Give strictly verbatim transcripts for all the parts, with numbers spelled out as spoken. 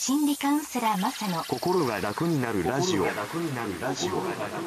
心理カウンセラーマサの心が楽になるラジオ。 心が楽になるラジオ。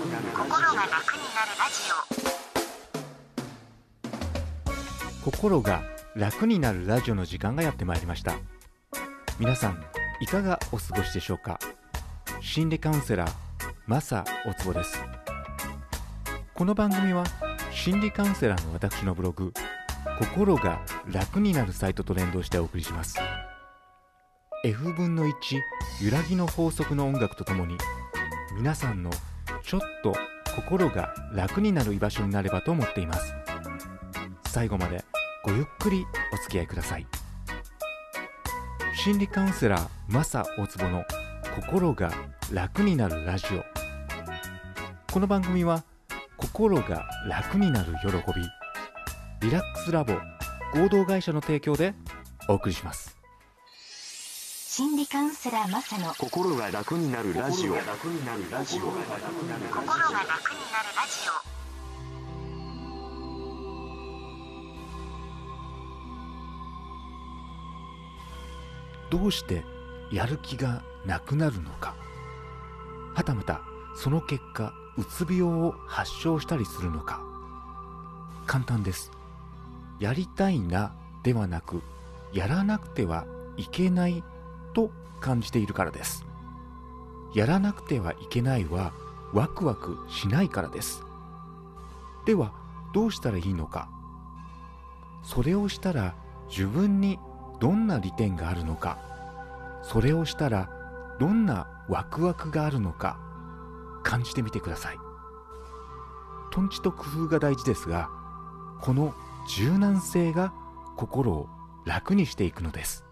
心が楽になるラジオの時間がやってまいりました。皆さんいかがお過ごしでしょうか。心理カウンセラーマサおつぼです。この番組は心理カウンセラーの私のブログ心が楽になるサイトと連動してお送りします。 エフぶんのいち 揺らぎの法則の音楽とともに皆さんのちょっと心が楽になる居場所になればと思っています。最後までごゆっくりお付き合いください。心理カウンセラーマサ大坪の心が楽になるラジオ。この番組は心が楽になる喜びリラックスラボ合同会社の提供でお送りします。 心理カウンセラーマサの心が楽になるラジオ。 心が楽になるラジオ。 どうしてやる気がなくなるのか、はたまたその結果うつ病を発症したりするのか。簡単です。やりたいなではなくやらなくてはいけないと感じているからです。やらなくてはいけないはワクワクしないからです。ではどうしたらいいのか。それをしたら自分にどんな利点があるのか、それをしたらどんなワクワクがあるのか感じてみてください。とんちと工夫が大事ですが、この柔軟性が心を楽にしていくのです。